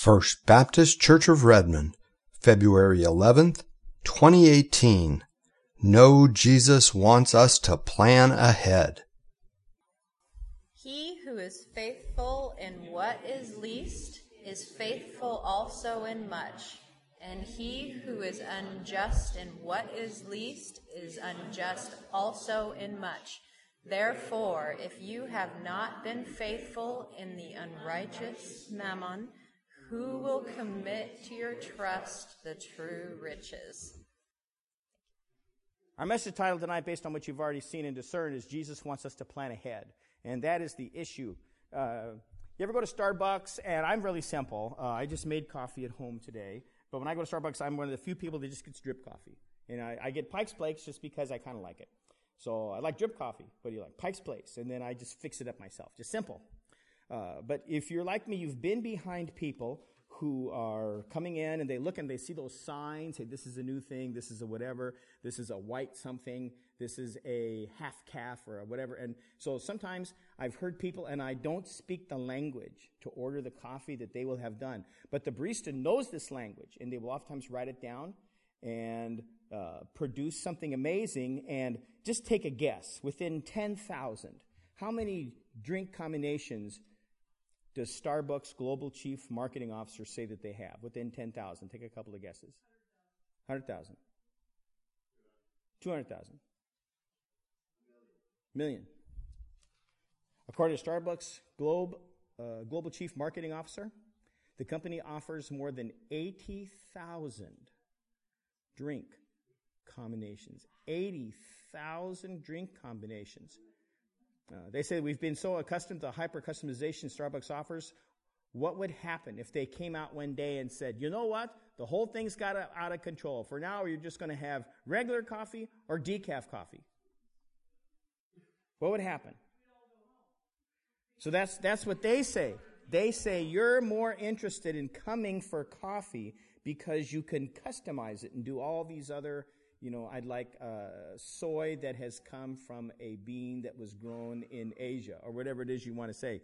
First Baptist Church of Redmond, February 11th, 2018. Know Jesus wants us to plan ahead. He who is faithful in what is least is faithful also in much, and he who is unjust in what is least is unjust also in much. Therefore, if you have not been faithful in the unrighteous mammon, who will commit to your trust the true riches? Our message title tonight, based on what you've already seen and discerned, is Jesus wants us to plan ahead. And that is the issue. You ever go to Starbucks? And I'm really simple. I just made coffee at home today. But when I go to Starbucks, I'm one of the few people that just gets drip coffee. And I get Pike's Place just because I kind of like it. So I like drip coffee, but you like Pike's Place. And then I just fix it up myself. Just simple. But if you're like me, you've been behind people who are coming in and they look and they see those signs, hey, this is a new thing, this is a whatever, this is a white something, this is a half calf or a whatever. And so sometimes I've heard people, and I don't speak the language to order the coffee that they will have done, but the barista knows this language, and they will oftentimes write it down and produce something amazing. And just take a guess, within 10,000, how many drink combinations does Starbucks Global Chief Marketing Officer say that they have within 10,000? Take a couple of guesses. 100,000. 200,000. Million. According to Starbucks Global Chief Marketing Officer, the company offers more than 80,000 drink combinations. 80,000 drink combinations. They say we've been so accustomed to hyper-customization Starbucks offers. What would happen if they came out one day and said, you know what? The whole thing's got out of control. For now, you're just going to have regular coffee or decaf coffee. What would happen? So that's what they say. They say you're more interested in coming for coffee because you can customize it and do all these other, I'd like soy that has come from a bean that was grown in Asia, or whatever it is you want to say.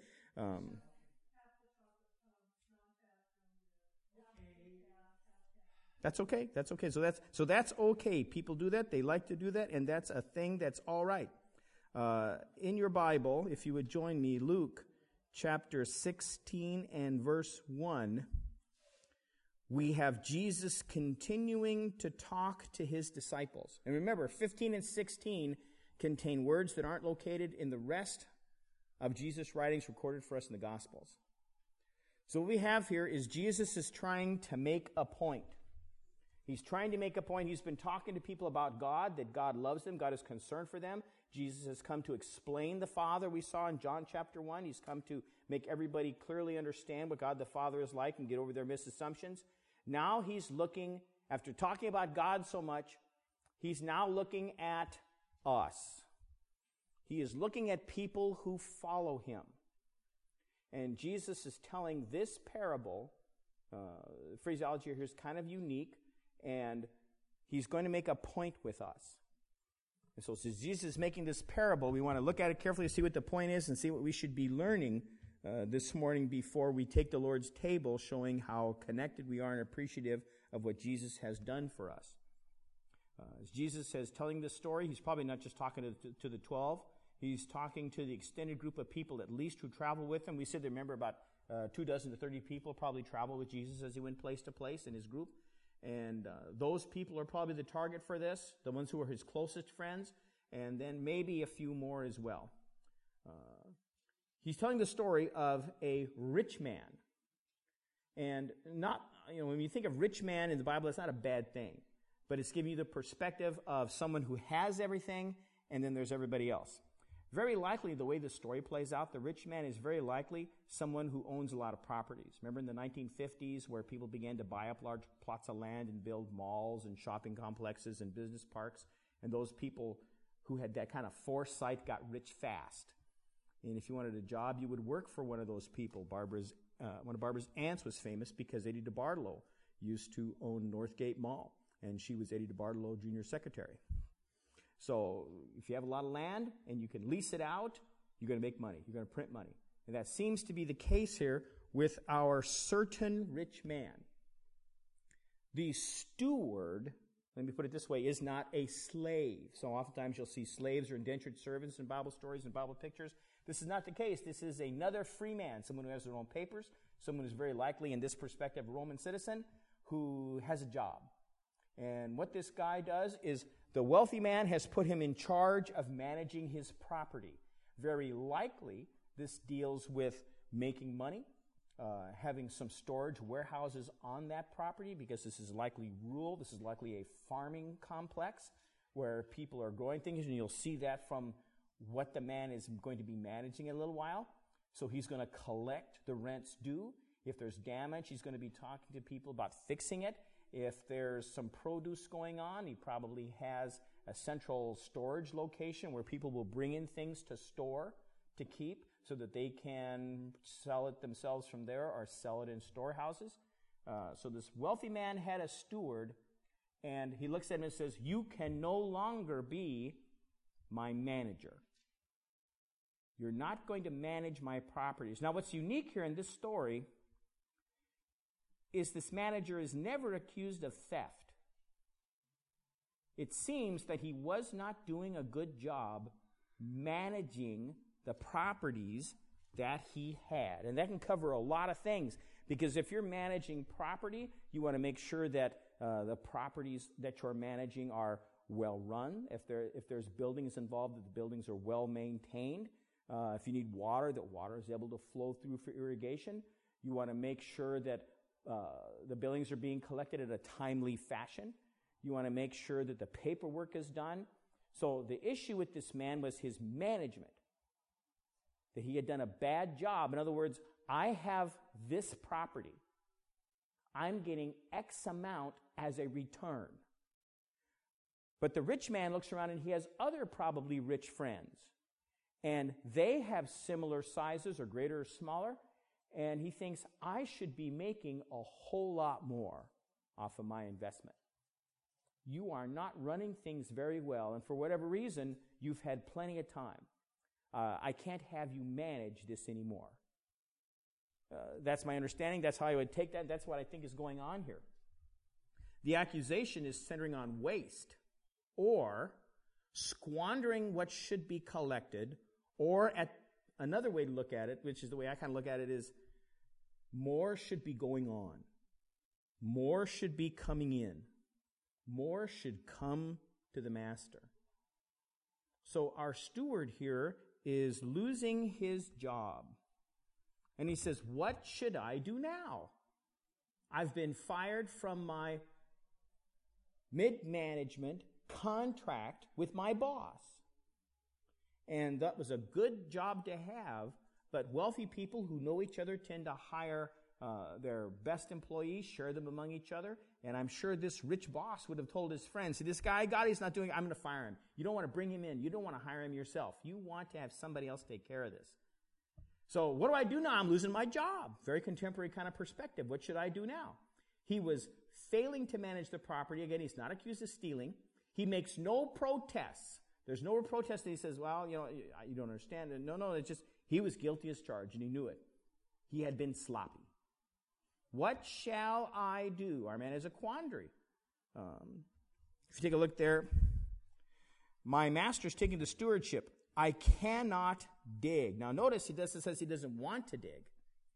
That's okay. That's okay. So that's okay. People do that. They like to do that, and that's a thing that's all right. In your Bible, if you would join me, Luke chapter 16 and verse 1. We have Jesus continuing to talk to his disciples. And remember, 15 and 16 contain words that aren't located in the rest of Jesus' writings recorded for us in the Gospels. So what we have here is Jesus is trying to make a point. He's trying to make a point. He's been talking to people about God, that God loves them, God is concerned for them. Jesus has come to explain the Father, we saw in John chapter 1. He's come to make everybody clearly understand what God the Father is like and get over their misassumptions. Now he's looking, after talking about God so much, he's now looking at us. He is looking at people who follow him. And Jesus is telling this parable, the phraseology here is kind of unique, and he's going to make a point with us. And so since Jesus is making this parable, we want to look at it carefully, see what the point is, and see what we should be learning this morning before we take the Lord's table, showing how connected we are and appreciative of what Jesus has done for us. As Jesus is telling this story, he's probably not just talking to the 12. He's talking to the extended group of people, at least, who travel with him. We said, remember, about 24 to 30 people probably travel with Jesus as he went place to place in his group. And those people are probably the target for this, the ones who are his closest friends, and then maybe a few more as well. He's telling the story of a rich man. And when you think of rich man in the Bible, it's not a bad thing. But it's giving you the perspective of someone who has everything, and then there's everybody else. Very likely, the way the story plays out, the rich man is very likely someone who owns a lot of properties. Remember in the 1950s where people began to buy up large plots of land and build malls and shopping complexes and business parks? And those people who had that kind of foresight got rich fast. And if you wanted a job, you would work for one of those people. One of Barbara's aunts was famous because Eddie DeBartolo used to own Northgate Mall, and she was Eddie DeBartolo Jr.'s secretary. So if you have a lot of land and you can lease it out, you're going to make money. You're going to print money. And that seems to be the case here with our certain rich man. The steward, let me put it this way, is not a slave. So oftentimes you'll see slaves or indentured servants in Bible stories and Bible pictures. This is not the case. This is another free man, someone who has their own papers, someone who's very likely, in this perspective, a Roman citizen who has a job. And what this guy does is the wealthy man has put him in charge of managing his property. Very likely, this deals with making money, having some storage warehouses on that property, because this is likely rural. This is likely a farming complex where people are growing things, and you'll see that from what the man is going to be managing in a little while. So he's going to collect the rents due. If there's damage, he's going to be talking to people about fixing it. If there's some produce going on, he probably has a central storage location where people will bring in things to store, to keep, so that they can sell it themselves from there or sell it in storehouses. So this wealthy man had a steward, and he looks at him and says, "You can no longer be my manager. You're not going to manage my properties." Now, what's unique here in this story is this manager is never accused of theft. It seems that he was not doing a good job managing the properties that he had. And that can cover a lot of things, because if you're managing property, you want to make sure that the properties that you're managing are well run. If there's buildings involved, that the buildings are well maintained. If you need water, that water is able to flow through for irrigation. You want to make sure that the billings are being collected in a timely fashion. You want to make sure that the paperwork is done. So the issue with this man was his management, that he had done a bad job. In other words, I have this property. I'm getting X amount as a return. But the rich man looks around and he has other probably rich friends. And they have similar sizes, or greater or smaller. And he thinks, I should be making a whole lot more off of my investment. You are not running things very well, and for whatever reason, you've had plenty of time. I can't have you manage this anymore. That's my understanding. That's how I would take that. That's what I think is going on here. The accusation is centering on waste, or squandering what should be collected, or at another way to look at it, which is the way I kind of look at it, is more should be going on. More should be coming in. More should come to the master. So our steward here is losing his job. And he says, what should I do now? I've been fired from my mid-management contract with my boss. And that was a good job to have, but wealthy people who know each other tend to hire their best employees, share them among each other. And I'm sure this rich boss would have told his friends, see, this guy, God, he's not doing it, I'm going to fire him. You don't want to bring him in. You don't want to hire him yourself. You want to have somebody else take care of this. So what do I do now? I'm losing my job. Very contemporary kind of perspective. What should I do now? He was failing to manage the property. Again, he's not accused of stealing. He makes no protests. There's no protest that he says, well, you don't understand. No, it's just, he was guilty as charged, and he knew it. He had been sloppy. What shall I do? Our man is a quandary. If you take a look there, my master's taking the stewardship. I cannot dig. Now notice it says he doesn't want to dig.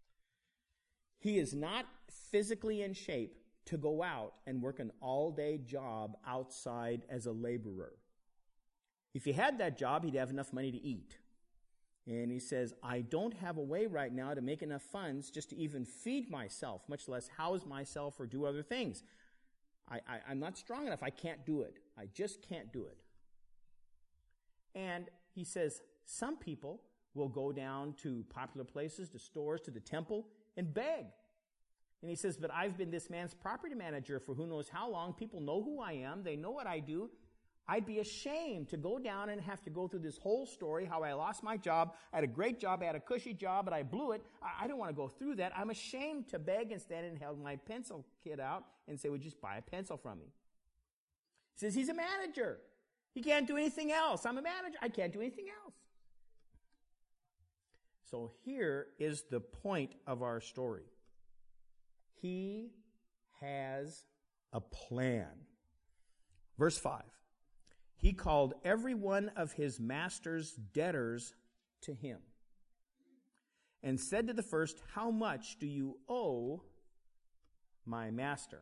He is not physically in shape to go out and work an all-day job outside as a laborer. If he had that job, he'd have enough money to eat. And he says, I don't have a way right now to make enough funds just to even feed myself, much less house myself or do other things. I'm not strong enough. I can't do it. I just can't do it. And he says, some people will go down to popular places, to stores, to the temple, and beg. And he says, but I've been this man's property manager for who knows how long. People know who I am. They know what I do. I'd be ashamed to go down and have to go through this whole story, how I lost my job. I had a great job. I had a cushy job, but I blew it. I don't want to go through that. I'm ashamed to beg and stand and hold my pencil kit out and say, would you just buy a pencil from me? He says, he's a manager. He can't do anything else. I'm a manager. I can't do anything else. So here is the point of our story. He has a plan. Verse 5. He called every one of his master's debtors to him and said to the first, "How much do you owe my master?"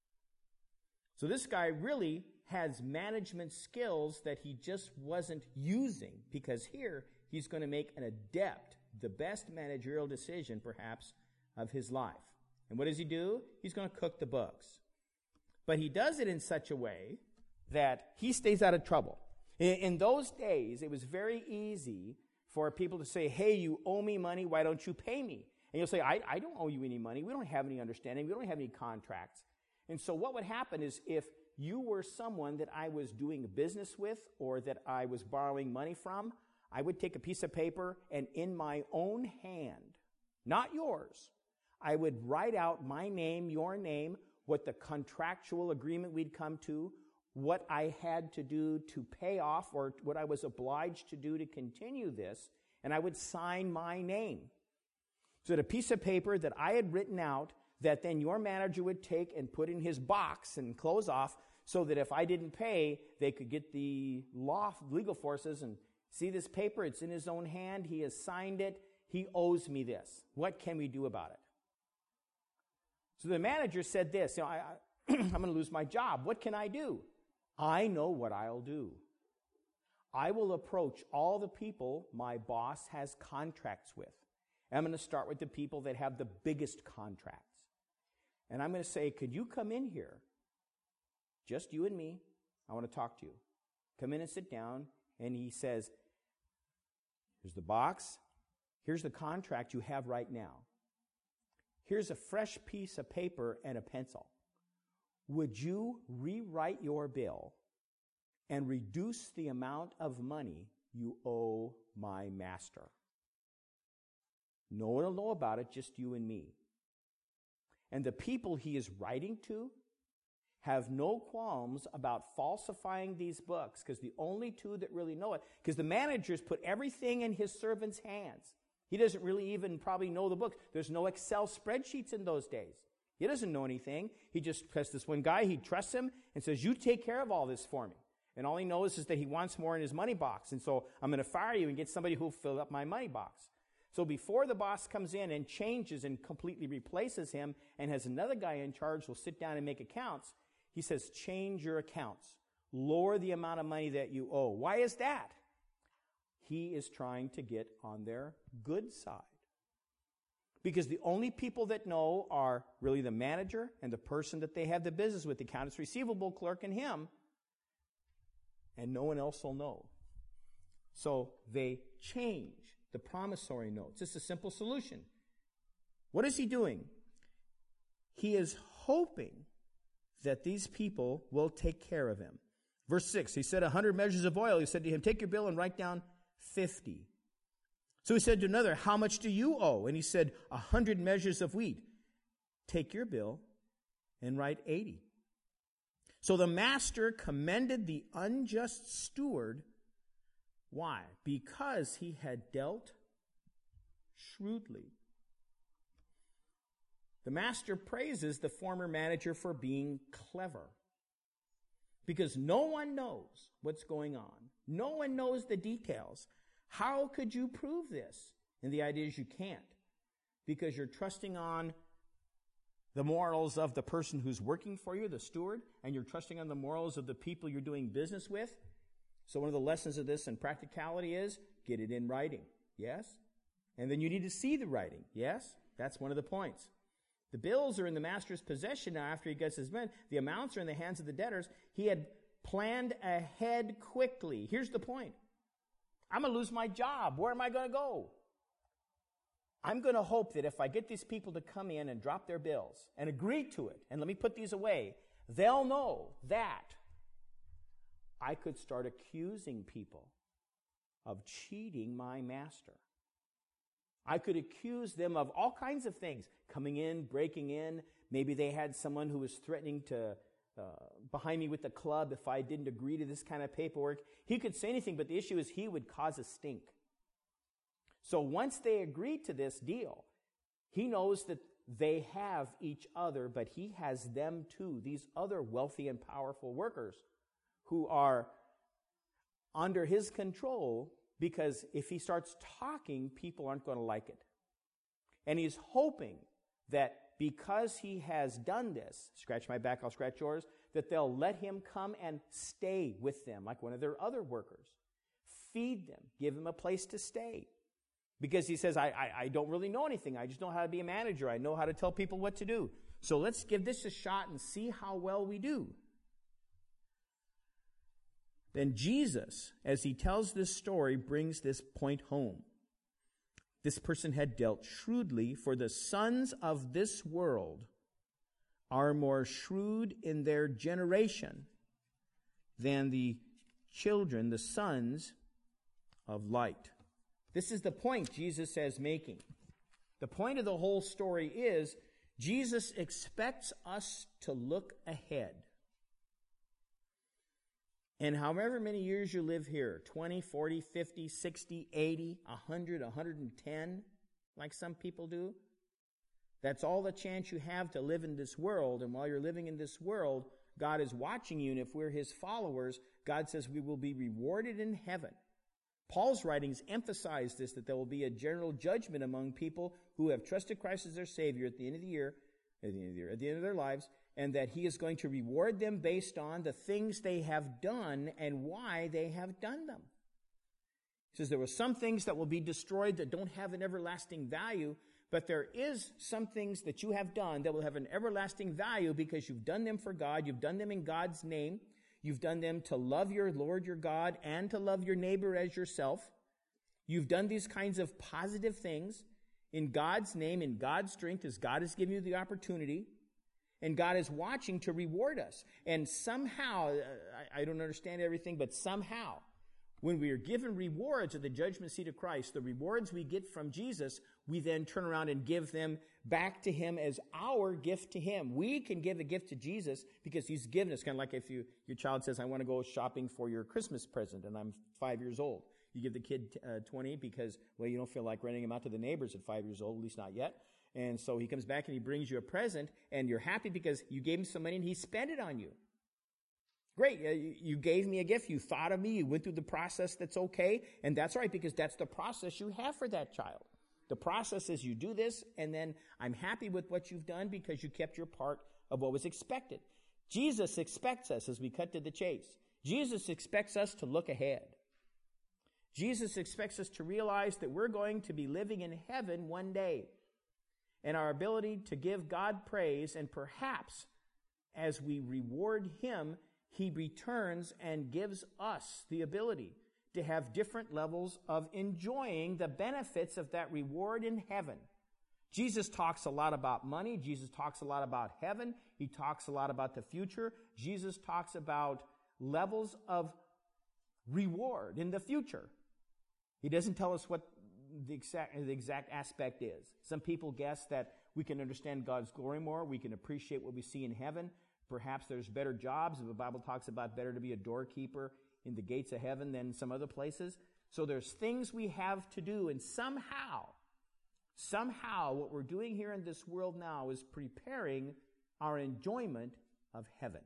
So this guy really has management skills that he just wasn't using, because here he's going to make an adept, the best managerial decision perhaps of his life. And what does he do? He's going to cook the books. But he does it in such a way that he stays out of trouble. In those days, it was very easy for people to say, "Hey, you owe me money, why don't you pay me?" And you'll say, I don't owe you any money. We don't have any understanding. We don't have any contracts. And so what would happen is, if you were someone that I was doing business with or that I was borrowing money from, I would take a piece of paper and in my own hand, not yours, I would write out my name, your name, what the contractual agreement we'd come to, what I had to do to pay off or what I was obliged to do to continue this, and I would sign my name. So that a piece of paper that I had written out that then your manager would take and put in his box and close off, so that if I didn't pay, they could get the legal forces and see this paper. It's in his own hand. He has signed it. He owes me this. What can we do about it? So the manager said this, I'm going to lose my job. What can I do? I know what I'll do. I will approach all the people my boss has contracts with. And I'm going to start with the people that have the biggest contracts. And I'm going to say, "Could you come in here? Just you and me. I want to talk to you." Come in and sit down. And he says, "Here's the box. Here's the contract you have right now. Here's a fresh piece of paper and a pencil. Would you rewrite your bill and reduce the amount of money you owe my master? No one will know about it, just you and me." And the people he is writing to have no qualms about falsifying these books, because the only two that really know it, because the managers put everything in his servant's hands. He doesn't really even probably know the books. There's no Excel spreadsheets in those days. He doesn't know anything. He just has this one guy, he trusts him and says, "You take care of all this for me." And all he knows is that he wants more in his money box. And so I'm going to fire you and get somebody who will fill up my money box. So before the boss comes in and changes and completely replaces him and has another guy in charge who'll sit down and make accounts, he says, "Change your accounts. Lower the amount of money that you owe." Why is that? He is trying to get on their good side. Because the only people that know are really the manager and the person that they have the business with, the accounts receivable clerk and him, and no one else will know. So they change the promissory notes. It's a simple solution. What is he doing? He is hoping that these people will take care of him. Verse 6, he said 100 measures of oil. He said to him, "Take your bill and write down 50. So he said to another, "How much do you owe?" And he said, 100 measures of wheat. "Take your bill and write 80. So the master commended the unjust steward. Why? Because he had dealt shrewdly. The master praises the former manager for being clever. Because no one knows what's going on. No one knows the details. How could you prove this? And the idea is you can't. Because you're trusting on the morals of the person who's working for you, the steward, and you're trusting on the morals of the people you're doing business with. So one of the lessons of this in practicality is get it in writing. Yes? And then you need to see the writing. Yes? That's one of the points. The bills are in the master's possession now after he gets his men. The amounts are in the hands of the debtors. He had planned ahead quickly. Here's the point. I'm going to lose my job. Where am I going to go? I'm going to hope that if I get these people to come in and drop their bills and agree to it, and let me put these away, they'll know that I could start accusing people of cheating my master. I could accuse them of all kinds of things, coming in, breaking in. Maybe they had someone who was threatening to behind me with the club if I didn't agree to this kind of paperwork. He could say anything, but the issue is he would cause a stink. So once they agree to this deal, he knows that they have each other, but he has them too, these other wealthy and powerful workers who are under his control, because if he starts talking, people aren't going to like it. And he's hoping that because he has done this, scratch my back, I'll scratch yours, that they'll let him come and stay with them like one of their other workers. Feed them, give them a place to stay. Because he says, I don't really know anything. I just know how to be a manager. I know how to tell people what to do. So let's give this a shot and see how well we do. Then Jesus, as he tells this story, brings this point home. This person had dealt shrewdly, for the sons of this world are more shrewd in their generation than the children, the sons of light. This is the point Jesus is making. The point of the whole story is Jesus expects us to look ahead. And however many years you live here, 20, 40, 50, 60, 80, 100, 110, like some people do, that's all the chance you have to live in this world. And while you're living in this world, God is watching you. And if we're his followers, God says we will be rewarded in heaven. Paul's writings emphasize this, that there will be a general judgment among people who have trusted Christ as their Savior at the end of the year, at the end of their lives, and that he is going to reward them based on the things they have done and why they have done them. He says there were some things that will be destroyed that don't have an everlasting value, but there is some things that you have done that will have an everlasting value because you've done them for God, you've done them in God's name, you've done them to love your Lord your God and to love your neighbor as yourself. You've done these kinds of positive things in God's name, in God's strength, as God has given you the opportunity. And God is watching to reward us. And somehow, I don't understand everything, but somehow, when we are given rewards at the judgment seat of Christ, the rewards we get from Jesus, we then turn around and give them back to him as our gift to him. We can give a gift to Jesus because he's given us, kind of like if your child says, I want to go shopping for your Christmas present, and I'm 5 years old. You give the kid 20 because, well, you don't feel like renting him out to the neighbors at 5 years old, at least not yet. And so he comes back and he brings you a present, and you're happy because you gave him some money and he spent it on you. Great, you gave me a gift, you thought of me, you went through the process, that's okay, and that's right, because that's the process you have for that child. The process is you do this, and then I'm happy with what you've done because you kept your part of what was expected. Jesus expects us, as we cut to the chase, Jesus expects us to look ahead. Jesus expects us to realize that we're going to be living in heaven one day. And our ability to give God praise, and perhaps as we reward him, he returns and gives us the ability to have different levels of enjoying the benefits of that reward in heaven. Jesus talks a lot about money. Jesus talks a lot about heaven. He talks a lot about the future. Jesus talks about levels of reward in the future. He doesn't tell us what the exact aspect is. Some people guess that we can understand God's glory more. We can appreciate what we see in heaven. Perhaps there's better jobs. The Bible talks about better to be a doorkeeper in the gates of heaven than some other places. So there's things we have to do, and somehow what we're doing here in this world now is preparing our enjoyment of heaven.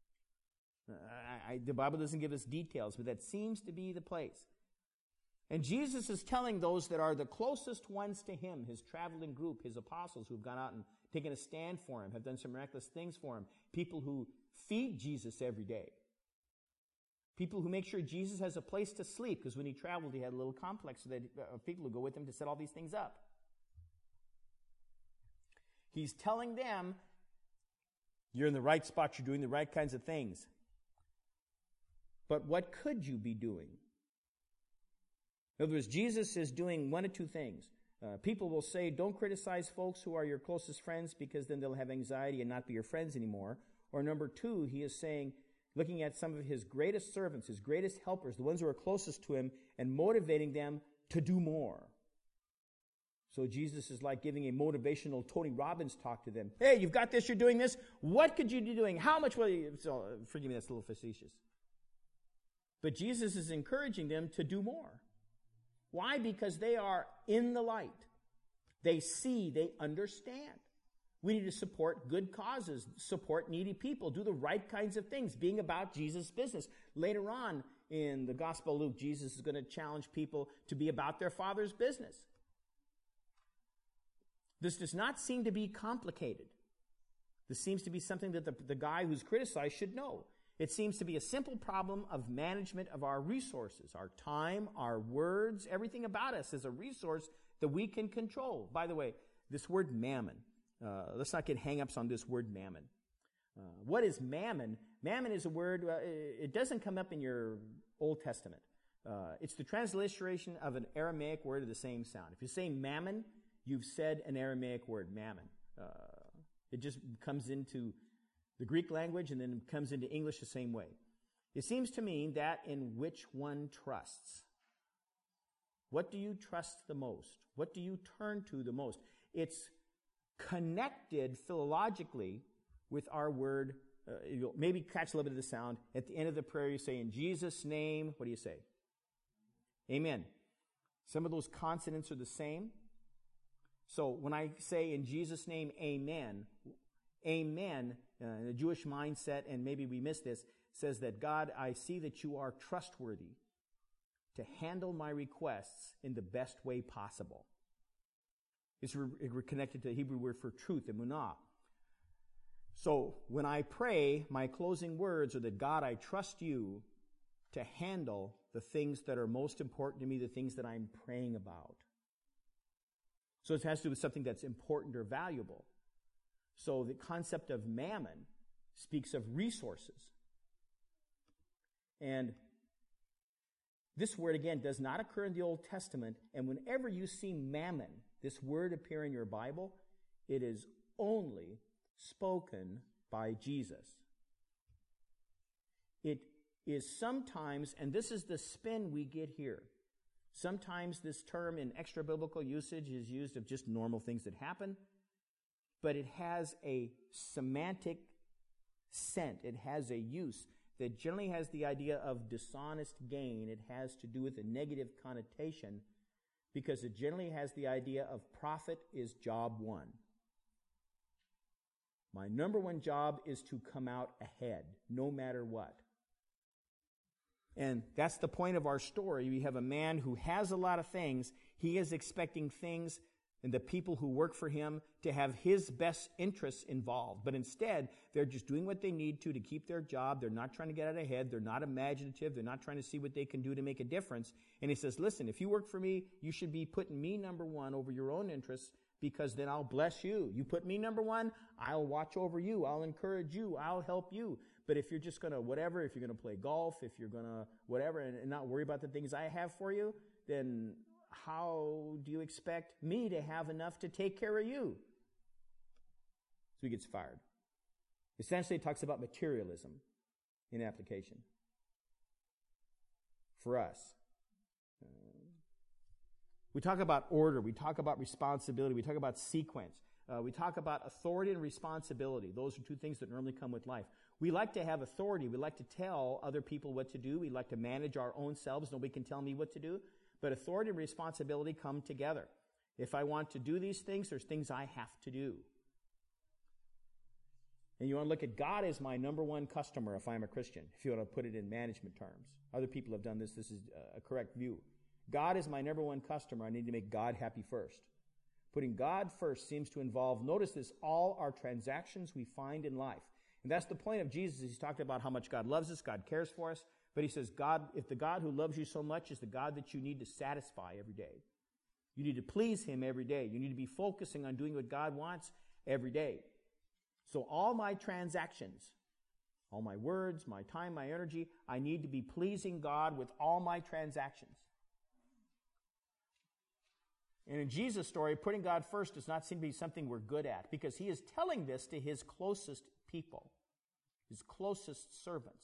The Bible doesn't give us details, but that seems to be the place. And Jesus is telling those that are the closest ones to him, his traveling group, his apostles who've gone out and taken a stand for him, have done some miraculous things for him, people who feed Jesus every day, people who make sure Jesus has a place to sleep, because when he traveled, he had a little complex of people who go with him to set all these things up. He's telling them, you're in the right spot, you're doing the right kinds of things. But what could you be doing? In other words, Jesus is doing one of two things. People will say, don't criticize folks who are your closest friends because then they'll have anxiety and not be your friends anymore. Or number two, he is saying, looking at some of his greatest servants, his greatest helpers, the ones who are closest to him, and motivating them to do more. So Jesus is like giving a motivational Tony Robbins talk to them. Hey, you've got this, you're doing this. What could you be doing? How much will you? So, forgive me, that's a little facetious. But Jesus is encouraging them to do more. Why? Because they are in the light. They see, they understand. We need to support good causes, support needy people, do the right kinds of things, being about Jesus' business. Later on in the Gospel of Luke, Jesus is going to challenge people to be about their Father's business. This does not seem to be complicated. This seems to be something that the guy who's criticized should know. It seems to be a simple problem of management of our resources, our time, our words, everything about us is a resource that we can control. By the way, this word mammon, let's not get hang-ups on this word mammon. What is mammon? Mammon is a word, it doesn't come up in your Old Testament. It's the transliteration of an Aramaic word of the same sound. If you say mammon, you've said an Aramaic word, mammon. It just comes into the Greek language and then comes into English the same way. It seems to mean that in which one trusts. What do you trust the most? What do you turn to the most? It's connected philologically with our word. You'll maybe catch a little bit of the sound. At the end of the prayer, you say, in Jesus' name, what do you say? Amen. Some of those consonants are the same. So when I say in Jesus' name, amen, amen, in the Jewish mindset, and maybe we miss this, says that God, I see that you are trustworthy to handle my requests in the best way possible. It's connected to the Hebrew word for truth, emunah. So when I pray, my closing words are that God, I trust you to handle the things that are most important to me, the things that I'm praying about. So it has to do with something that's important or valuable. So the concept of mammon speaks of resources. And this word, again, does not occur in the Old Testament. And whenever you see mammon, this word appear in your Bible, it is only spoken by Jesus. It is sometimes, and this is the spin we get here, sometimes this term in extra-biblical usage is used of just normal things that happen, but it has a semantic scent. It has a use that generally has the idea of dishonest gain. It has to do with a negative connotation because it generally has the idea of profit is job one. My number one job is to come out ahead, no matter what. And that's the point of our story. We have a man who has a lot of things. He is expecting things and the people who work for him to have his best interests involved. But instead, they're just doing what they need to keep their job. They're not trying to get out ahead. They're not imaginative. They're not trying to see what they can do to make a difference. And he says, listen, if you work for me, you should be putting me number one over your own interests because then I'll bless you. You put me number one, I'll watch over you. I'll encourage you. I'll help you. But if you're just going to whatever, if you're going to play golf, if you're going to whatever and not worry about the things I have for you, then how do you expect me to have enough to take care of you? So he gets fired. Essentially, it talks about materialism in application. For us. We talk about order. We talk about responsibility. We talk about sequence. We talk about authority and responsibility. Those are two things that normally come with life. We like to have authority. We like to tell other people what to do. We like to manage our own selves. Nobody can tell me what to do. But authority and responsibility come together. If I want to do these things, there's things I have to do. And you want to look at God as my number one customer if I'm a Christian, if you want to put it in management terms. Other people have done this. This is a correct view. God is my number one customer. I need to make God happy first. Putting God first seems to involve, notice this, all our transactions we find in life. And that's the point of Jesus. He's talked about how much God loves us, God cares for us. But he says, God, if the God who loves you so much is the God that you need to satisfy every day. You need to please him every day. You need to be focusing on doing what God wants every day. So all my transactions, all my words, my time, my energy, I need to be pleasing God with all my transactions. And in Jesus' story, putting God first does not seem to be something we're good at because he is telling this to his closest people, his closest servants,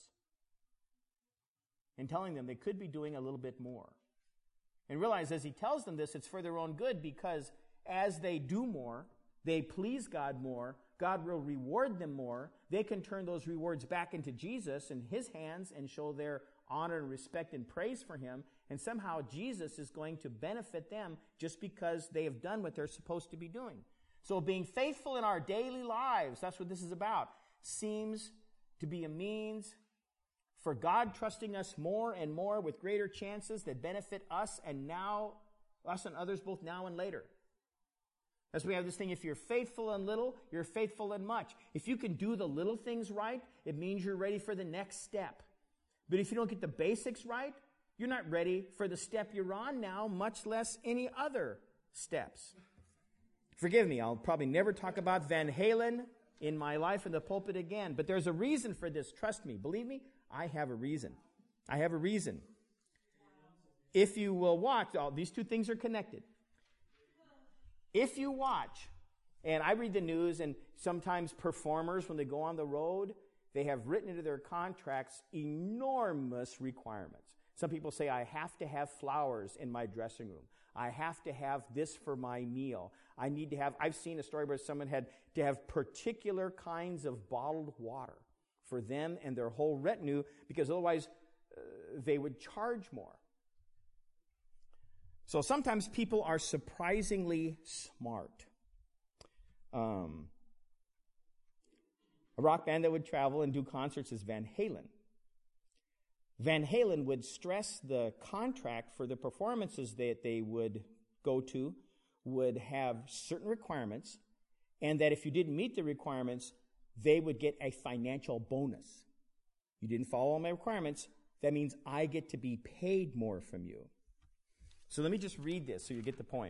and telling them they could be doing a little bit more. And realize as he tells them this, it's for their own good because as they do more, they please God more, God will reward them more. They can turn those rewards back into Jesus and his hands and show their honor and respect and praise for him. And somehow Jesus is going to benefit them just because they have done what they're supposed to be doing. So being faithful in our daily lives, that's what this is about, seems to be a means for God trusting us more and more with greater chances that benefit us and others both now and later. As we have this thing, if you're faithful in little, you're faithful in much. If you can do the little things right, it means you're ready for the next step. But if you don't get the basics right, you're not ready for the step you're on now, much less any other steps. Forgive me, I'll probably never talk about Van Halen in my life in the pulpit again, but there's a reason for this. Trust me. Believe me, I have a reason. I have a reason. If you will watch, these two things are connected. If you watch, and I read the news, and sometimes performers, when they go on the road, they have written into their contracts enormous requirements. Some people say, I have to have flowers in my dressing room. I have to have this for my meal. I've seen a story where someone had to have particular kinds of bottled water for them and their whole retinue, because otherwise they would charge more. So sometimes people are surprisingly smart. A rock band that would travel and do concerts is Van Halen. Van Halen would stress the contract for the performances that they would go to would have certain requirements, and that if you didn't meet the requirements, they would get a financial bonus. You didn't follow all my requirements, that means I get to be paid more from you. So let me just read this so you get the point.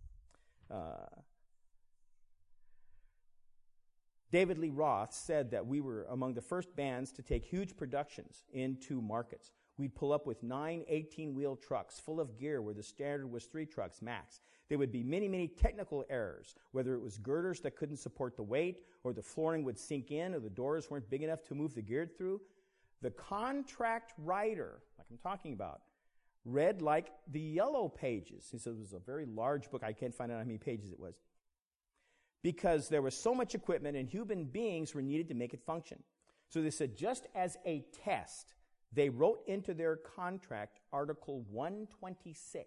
David Lee Roth said that we were among the first bands to take huge productions into markets. We'd pull up with 9 18-wheel trucks full of gear where the standard was 3 trucks max. There would be many, many technical errors, whether it was girders that couldn't support the weight, or the flooring would sink in, or the doors weren't big enough to move the gear through. The contract writer, like I'm talking about, read like the Yellow Pages. He said it was a very large book. I can't find out how many pages it was. Because there was so much equipment and human beings were needed to make it function. So they said, just as a test, they wrote into their contract Article 126.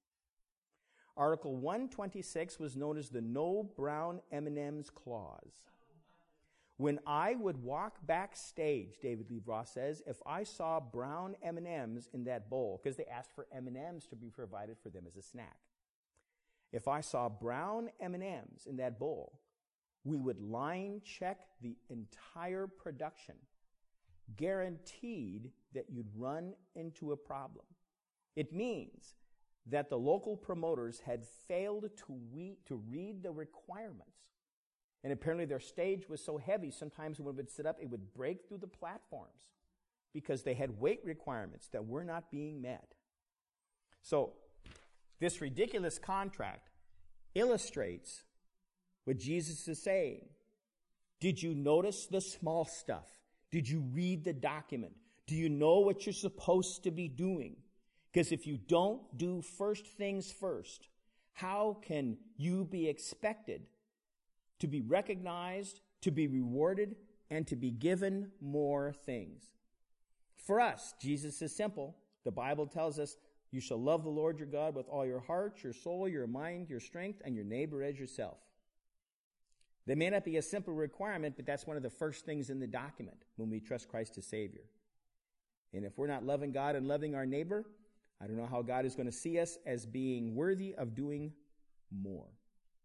Article 126 was known as the No Brown M&Ms Clause. When I would walk backstage, David Lee Roth says, if I saw brown M&Ms in that bowl, because they asked for M&Ms to be provided for them as a snack. If I saw brown M&Ms in that bowl, we would line check the entire production, guaranteed that you'd run into a problem. It means that the local promoters had failed to read the requirements. And apparently their stage was so heavy, sometimes when it would sit up, it would break through the platforms because they had weight requirements that were not being met. So, this ridiculous contract illustrates what Jesus is saying. Did you notice the small stuff? Did you read the document? Do you know what you're supposed to be doing? Because if you don't do first things first, how can you be expected to be recognized, to be rewarded, and to be given more things? For us, Jesus is simple. The Bible tells us, you shall love the Lord your God with all your heart, your soul, your mind, your strength, and your neighbor as yourself. They may not be a simple requirement, but that's one of the first things in the document when we trust Christ as Savior. And if we're not loving God and loving our neighbor, I don't know how God is going to see us as being worthy of doing more.